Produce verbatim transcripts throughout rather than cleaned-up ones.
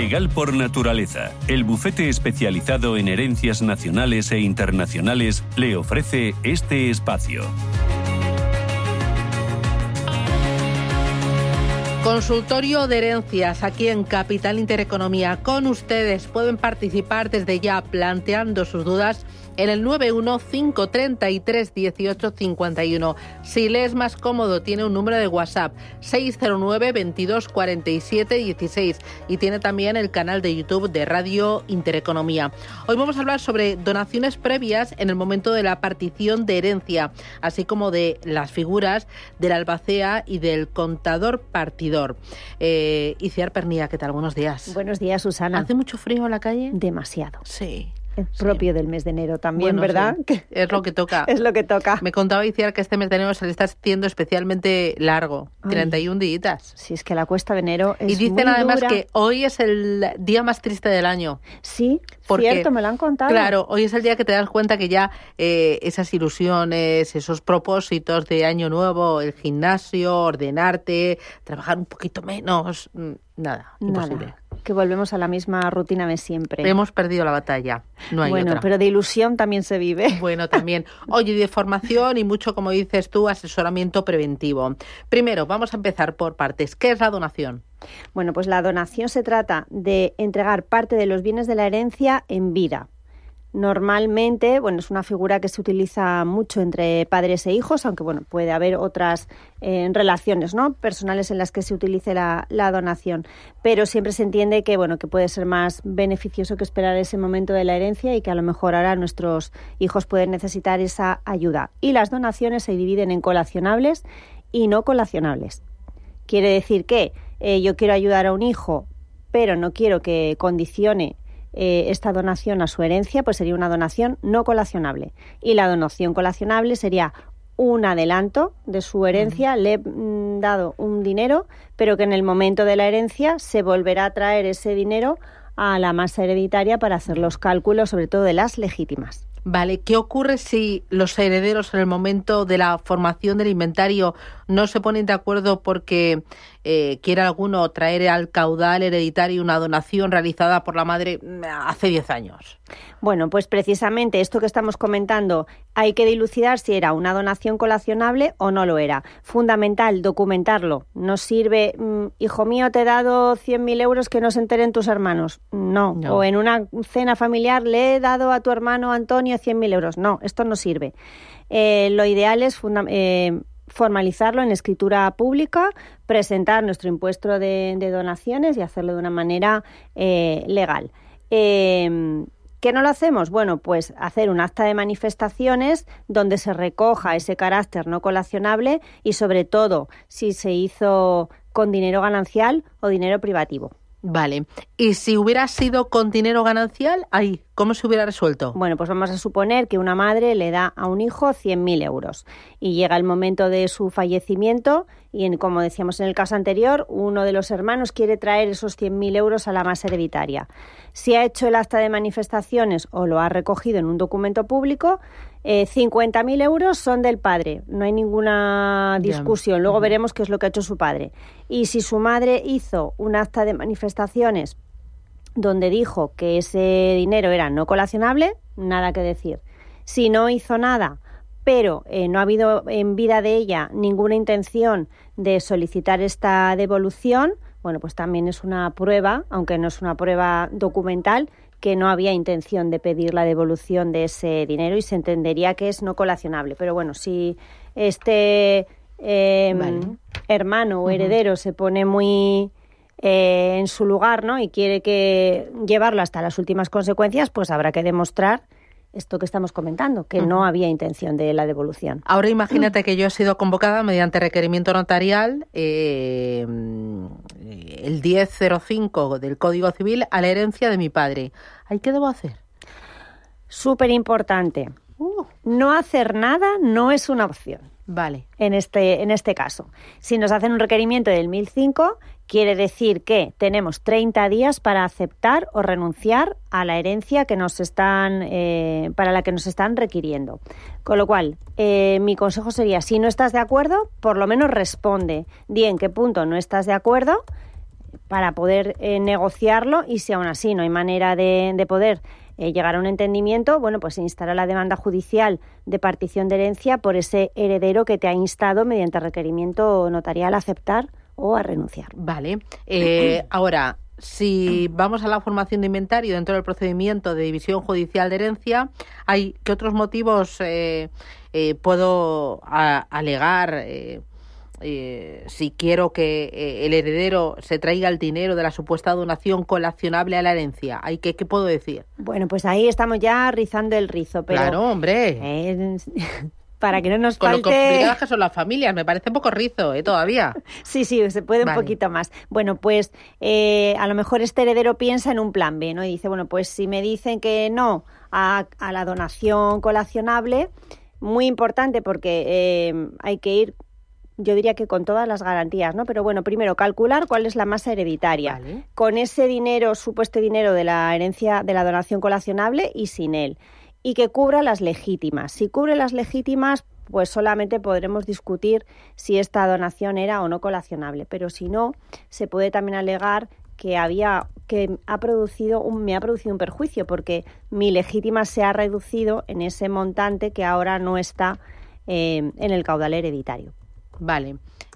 Legal por naturaleza, el bufete especializado en herencias nacionales e internacionales, le ofrece este espacio. Consultorio de herencias aquí en Capital Intereconomía. Con ustedes pueden participar desde ya planteando sus dudas en el nueve uno cinco tres tres uno ocho cinco uno. Si le es más cómodo, tiene un número de WhatsApp seis cero nueve, veintidós, cuarenta y siete, dieciséis y tiene también el canal de YouTube de Radio Intereconomía. Hoy vamos a hablar sobre donaciones previas en el momento de la partición de herencia, así como de las figuras del albacea y del contador partidor. Eh, Iciar Pernía, ¿qué tal? Buenos días. Buenos días, Susana. ¿Hace mucho frío en la calle? Demasiado. Sí. Es propio sí. del mes de enero también, bueno, ¿verdad? Sí. Es lo que toca. Es lo que toca. Me contaba Iciar que este mes de enero se le está haciendo especialmente largo, Ay, treinta y un días. Sí, es que la cuesta de enero es Y dicen muy además dura. que hoy es el día más triste del año. Sí, porque, cierto, me lo han contado. Claro, hoy es el día que te das cuenta que ya eh, esas ilusiones, esos propósitos de año nuevo, el gimnasio, ordenarte, trabajar un poquito menos, nada, imposible. Nada. Que volvemos a la misma rutina de siempre. Hemos perdido la batalla, no hay bueno, otra. Pero de ilusión también se vive. Bueno, también. Oye, de formación y mucho, como dices tú, asesoramiento preventivo. Primero, vamos a empezar por partes. ¿Qué es la donación? Bueno, pues la donación se trata de entregar parte de los bienes de la herencia en vida. Normalmente, bueno, es una figura que se utiliza mucho entre padres e hijos, aunque bueno, puede haber otras eh, relaciones, ¿no?, personales en las que se utilice la, la donación. Pero siempre se entiende que bueno, que puede ser más beneficioso que esperar ese momento de la herencia y que a lo mejor ahora nuestros hijos pueden necesitar esa ayuda. Y las donaciones se dividen en colacionables y no colacionables. Quiere decir que eh, yo quiero ayudar a un hijo, pero no quiero que condicione Eh, esta donación a su herencia, pues sería una donación no colacionable. Y la donación colacionable sería un adelanto de su herencia, uh-huh. le he mm, dado un dinero, pero que en el momento de la herencia se volverá a traer ese dinero a la masa hereditaria para hacer los cálculos, sobre todo de las legítimas. Vale, ¿qué ocurre si los herederos en el momento de la formación del inventario no se ponen de acuerdo porque eh, quiere alguno traer al caudal hereditario una donación realizada por la madre hace diez años? Bueno, pues precisamente esto que estamos comentando, hay que dilucidar si era una donación colacionable o no lo era. Fundamental, documentarlo. No sirve, mmm, hijo mío, te he dado cien mil euros, que no se enteren tus hermanos. No. no. O en una cena familiar le he dado a tu hermano Antonio cien mil euros. No, esto no sirve. Eh, lo ideal es funda- eh, formalizarlo en escritura pública, presentar nuestro impuesto de, de donaciones y hacerlo de una manera eh, legal. Eh, ¿Qué no lo hacemos? Bueno, pues hacer un acta de manifestaciones donde se recoja ese carácter no colacionable y, sobre todo, si se hizo con dinero ganancial o dinero privativo. Vale. ¿Y si hubiera sido con dinero ganancial, ahí, cómo se hubiera resuelto? Bueno, pues vamos a suponer que una madre le da a un hijo cien mil euros y llega el momento de su fallecimiento y, en, como decíamos en el caso anterior, uno de los hermanos quiere traer esos cien mil euros a la masa hereditaria. Si ha hecho el acta de manifestaciones o lo ha recogido en un documento público, eh, cincuenta mil euros son del padre. No hay ninguna discusión. Luego veremos qué es lo que ha hecho su padre. Y si su madre hizo un acta de manifestaciones donde dijo que ese dinero era no colacionable, nada que decir. Si no hizo nada, pero eh, no ha habido en vida de ella ninguna intención de solicitar esta devolución, bueno, pues también es una prueba, aunque no es una prueba documental, que no había intención de pedir la devolución de ese dinero y se entendería que es no colacionable. Pero bueno, si este eh, vale. hermano o heredero uh-huh. se pone muy eh, en su lugar, ¿no?, y quiere que llevarlo hasta las últimas consecuencias, pues habrá que demostrar esto que estamos comentando, que uh-huh. no había intención de la devolución. Ahora imagínate que yo he sido convocada mediante requerimiento notarial eh, el diez cero cinco del Código Civil a la herencia de mi padre. ¿Ahí qué debo hacer? Súper importante. Uh. No hacer nada no es una opción. Vale. En este, en este caso. Si nos hacen un requerimiento del mil cinco, quiere decir que tenemos treinta días para aceptar o renunciar a la herencia que nos están, eh, para la que nos están requiriendo. Con lo cual, eh, mi consejo sería, si no estás de acuerdo, por lo menos responde. Di en qué punto no estás de acuerdo, para poder eh, negociarlo, y si aún así no hay manera de, de poder eh, llegar a un entendimiento, bueno, pues se instará la demanda judicial de partición de herencia por ese heredero que te ha instado mediante requerimiento notarial a aceptar o a renunciar. Vale. Eh, ahora, si vamos a la formación de inventario dentro del procedimiento de división judicial de herencia, ¿hay qué otros motivos eh, eh, puedo a, alegar eh, eh, si quiero que eh, el heredero se traiga el dinero de la supuesta donación colacionable a la herencia? ¿Hay qué, qué puedo decir? Bueno, pues ahí estamos ya rizando el rizo. Pero, claro, hombre. Eh, para que no nos Con falte... lo complicadas que son las familias, me parece un poco rizo, ¿eh? Todavía. Sí, sí, se puede vale. un poquito más. Bueno, pues eh, a lo mejor este heredero piensa en un plan B, ¿no? Y dice, bueno, pues si me dicen que no a, a la donación colacionable, muy importante porque eh, hay que ir, yo diría que con todas las garantías, ¿no? Pero bueno, primero calcular cuál es la masa hereditaria. Vale. Con ese dinero, supuesto dinero de la herencia, de la donación colacionable y sin él. Y que cubra las legítimas. Si cubre las legítimas, pues solamente podremos discutir si esta donación era o no colacionable. Pero si no, se puede también alegar que había que ha producido un, me ha producido un perjuicio, porque mi legítima se ha reducido en ese montante que ahora no está eh, en el caudal hereditario. Vale.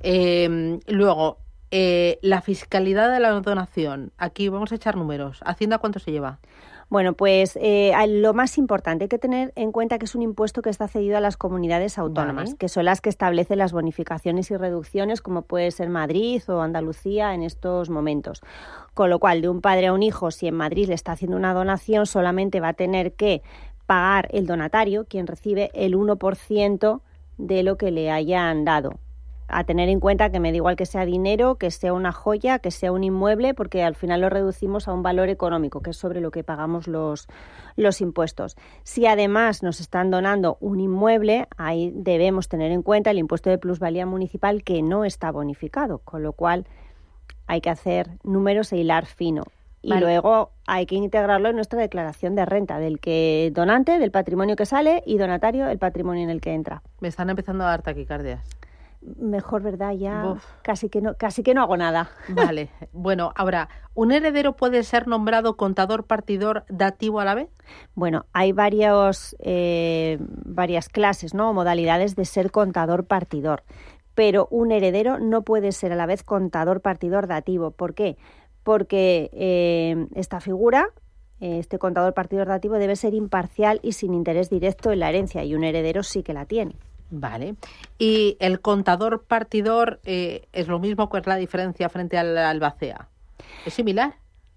Eh, luego, eh, la fiscalidad de la donación. Aquí vamos a echar números. ¿Hacienda cuánto se lleva? Bueno, pues eh, lo más importante, hay que tener en cuenta que es un impuesto que está cedido a las comunidades autónomas, vale. que son las que establecen las bonificaciones y reducciones, como puede ser Madrid o Andalucía en estos momentos. Con lo cual, de un padre a un hijo, si en Madrid le está haciendo una donación, solamente va a tener que pagar el donatario, quien recibe el uno por ciento de lo que le hayan dado. A tener en cuenta que me da igual que sea dinero, que sea una joya, que sea un inmueble, porque al final lo reducimos a un valor económico, que es sobre lo que pagamos los, los impuestos. Si además nos están donando un inmueble, ahí debemos tener en cuenta el impuesto de plusvalía municipal, que no está bonificado, con lo cual hay que hacer números e hilar fino. Y vale. luego hay que integrarlo en nuestra declaración de renta, del que donante, del patrimonio que sale, y donatario, el patrimonio en el que entra. Me están empezando a dar taquicardias. Mejor, ¿verdad? Ya Uf. casi que no casi que no hago nada. Vale. Bueno, ahora, ¿un heredero puede ser nombrado contador partidor dativo a la vez? Bueno, hay varios, eh, varias clases, ¿no? modalidades de ser contador partidor. Pero un heredero no puede ser a la vez contador partidor dativo. ¿Por qué? Porque eh, esta figura, este contador partidor dativo, debe ser imparcial y sin interés directo en la herencia, y un heredero sí que la tiene. Vale. ¿Y el contador partidor eh, es lo mismo? ¿Cuál es la diferencia frente al albacea? ¿Es similar?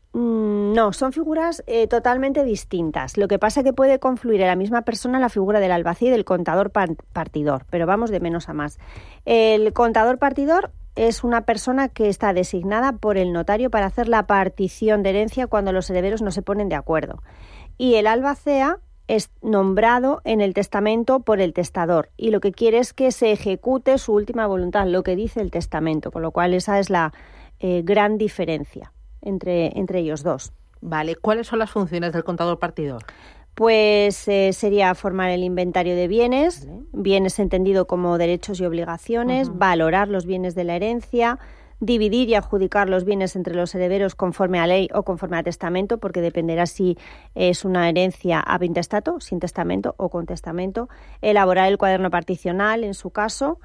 Mm, no, son figuras eh, totalmente distintas. Lo que pasa es que puede confluir en la misma persona la figura del albacea y del contador par- partidor, pero vamos de menos a más. El contador partidor es una persona que está designada por el notario para hacer la partición de herencia cuando los herederos no se ponen de acuerdo. Y el albacea es nombrado en el testamento por el testador, y lo que quiere es que se ejecute su última voluntad, lo que dice el testamento, con lo cual esa es la eh, gran diferencia entre, entre ellos dos. Vale, ¿cuáles son las funciones del contador partidor? Pues eh, sería formar el inventario de bienes, vale. bienes entendido como derechos y obligaciones, uh-huh. valorar los bienes de la herencia, dividir y adjudicar los bienes entre los herederos conforme a ley o conforme a testamento, porque dependerá si es una herencia ab intestato, sin testamento o con testamento, elaborar el cuaderno particional en su caso.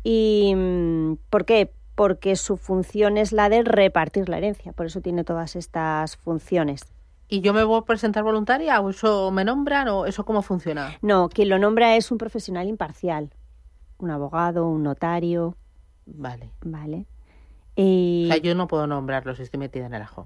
¿Y por qué? Porque su función es la de repartir la herencia, por eso tiene todas estas funciones. ¿Y yo me voy a presentar voluntaria o eso me nombran o eso cómo funciona? No, quien lo nombra es un profesional imparcial, un abogado, un notario. Vale. Vale. Y... O sea, yo no puedo nombrarlo si estoy metida en el ajo.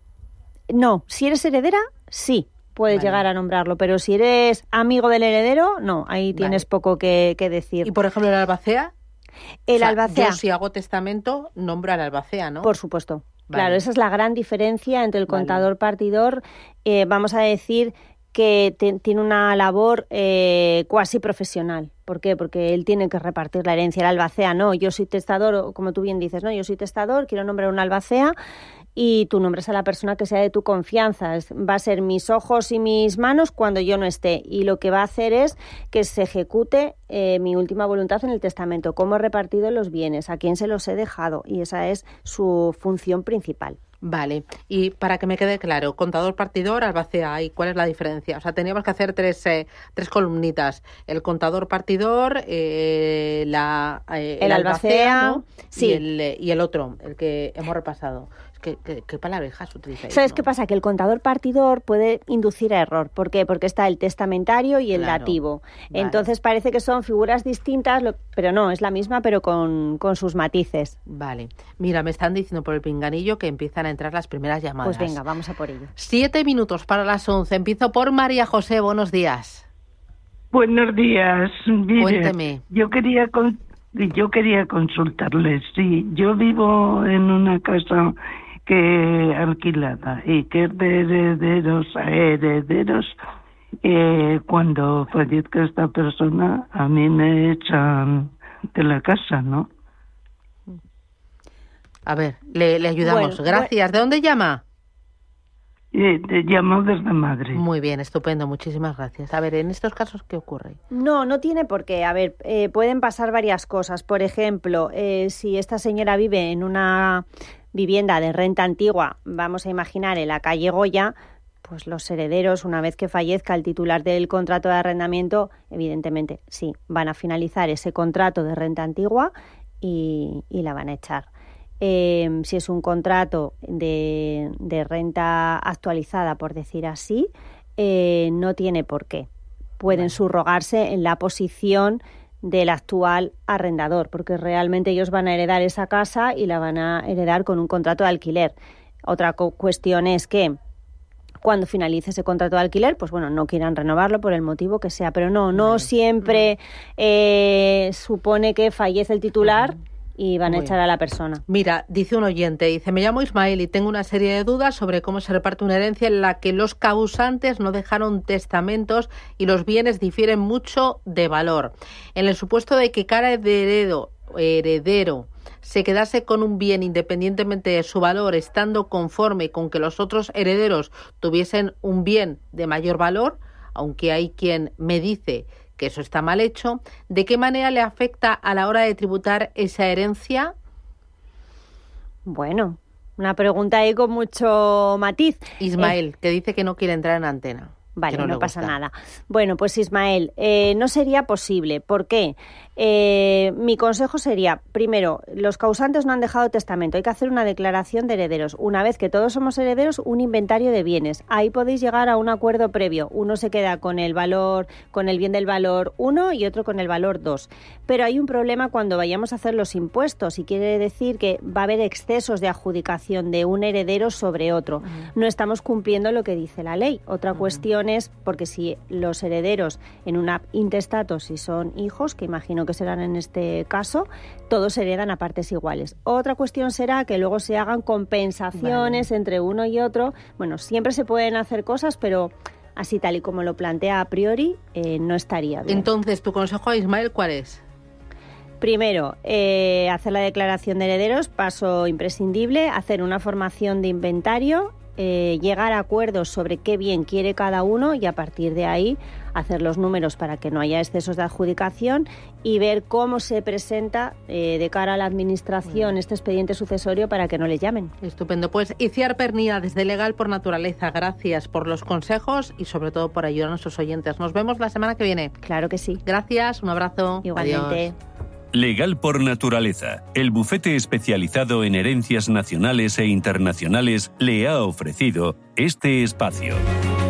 No, si eres heredera, sí, puedes vale. llegar a nombrarlo, pero si eres amigo del heredero, no, ahí tienes vale. poco que, que decir. ¿Y por ejemplo el albacea? El o sea, albacea. Yo si hago testamento, nombro al albacea, ¿no? Por supuesto. Vale. Claro, esa es la gran diferencia entre el contador vale. partidor, eh, vamos a decir que te, tiene una labor eh, cuasi profesional. ¿Por qué? Porque él tiene que repartir la herencia. El albacea no, yo soy testador, como tú bien dices, no, yo soy testador, quiero nombrar un albacea y tú nombres a la persona que sea de tu confianza. Va a ser mis ojos y mis manos cuando yo no esté, y lo que va a hacer es que se ejecute eh, mi última voluntad en el testamento, cómo he repartido los bienes, a quién se los he dejado, y esa es su función principal. Vale, y para que me quede claro, contador partidor, albacea, ¿y cuál es la diferencia? O sea, teníamos que hacer tres, eh, tres columnitas, el contador partidor, eh, la, eh, el, el albacea, albacea ¿no? sí. y, el, y el otro, el que hemos repasado. ¿Qué, qué, qué palabrejas utilizáis? ¿Sabes ¿no? qué pasa? Que el contador partidor puede inducir a error. ¿Por qué? Porque está el testamentario y el claro. dativo. Vale. Entonces parece que son figuras distintas, pero no, es la misma, pero con, con sus matices. Vale. Mira, me están diciendo por el pinganillo que empiezan a entrar las primeras llamadas. Pues venga, vamos a por ello. Siete minutos para las once. Empiezo por María José. Buenos días. Buenos días. Mire, Cuénteme. Yo quería, con, yo quería consultarles. Sí, yo vivo en una casa que alquilada y que es de herederos a herederos. Eh, cuando fallezca esta persona, a mí me echan de la casa, ¿no? A ver, le, le ayudamos. Bueno, Gracias. bueno. ¿De dónde llama? Eh, te llamo desde Madrid. Muy bien, estupendo. Muchísimas gracias. A ver, en estos casos, ¿qué ocurre? No, no tiene por qué. A ver, eh, pueden pasar varias cosas. Por ejemplo, eh, si esta señora vive en una vivienda de renta antigua, vamos a imaginar en la calle Goya, pues los herederos, una vez que fallezca el titular del contrato de arrendamiento, evidentemente sí, van a finalizar ese contrato de renta antigua y, y la van a echar. Eh, si es un contrato de, de renta actualizada, por decir así, eh, no tiene por qué. Pueden vale. subrogarse en la posición del actual arrendador, porque realmente ellos van a heredar esa casa y la van a heredar con un contrato de alquiler. Otra co- cuestión es que cuando finalice ese contrato de alquiler, pues bueno, no quieran renovarlo por el motivo que sea, pero no, no vale. siempre eh, supone que fallece el titular uh-huh. y van Muy a echar bien. a la persona. Mira, dice un oyente, dice, me llamo Ismael y tengo una serie de dudas sobre cómo se reparte una herencia en la que los causantes no dejaron testamentos y los bienes difieren mucho de valor. En el supuesto de que cada heredero, heredero se quedase con un bien independientemente de su valor, estando conforme con que los otros herederos tuviesen un bien de mayor valor, aunque hay quien me dice que eso está mal hecho, ¿de qué manera le afecta a la hora de tributar esa herencia? Bueno, una pregunta ahí con mucho matiz. Ismael, eh, que dice que no quiere entrar en antena. Vale, no, no pasa gusta. nada. Bueno, pues Ismael, eh, no sería posible. ¿Por qué? Eh, mi consejo sería, primero, los causantes no han dejado testamento. Hay que hacer una declaración de herederos. Una vez que todos somos herederos, un inventario de bienes. Ahí podéis llegar a un acuerdo previo. Uno se queda con el valor, con el bien del valor uno y otro con el valor dos. Pero hay un problema cuando vayamos a hacer los impuestos y quiere decir que va a haber excesos de adjudicación de un heredero sobre otro. Uh-huh. No estamos cumpliendo lo que dice la ley. Otra uh-huh. cuestión es porque si los herederos en una intestato, si son hijos, que imagino que serán en este caso, todos heredan a partes iguales. Otra cuestión será que luego se hagan compensaciones vale. entre uno y otro. Bueno, siempre se pueden hacer cosas, pero así tal y como lo plantea a priori, eh, no estaría bien. Entonces, ¿tu consejo a Ismael cuál es? Primero, eh, hacer la declaración de herederos, paso imprescindible, hacer una formación de inventario, eh, llegar a acuerdos sobre qué bien quiere cada uno y a partir de ahí hacer los números para que no haya excesos de adjudicación y ver cómo se presenta eh, de cara a la administración este expediente sucesorio para que no les llamen. Estupendo. Pues Iciar Pernía, desde Legal por Naturaleza, gracias por los consejos y sobre todo por ayudar a nuestros oyentes. Nos vemos la semana que viene. Claro que sí. Gracias, un abrazo. Igualmente. Adiós. Legal por Naturaleza, el bufete especializado en herencias nacionales e internacionales, le ha ofrecido este espacio.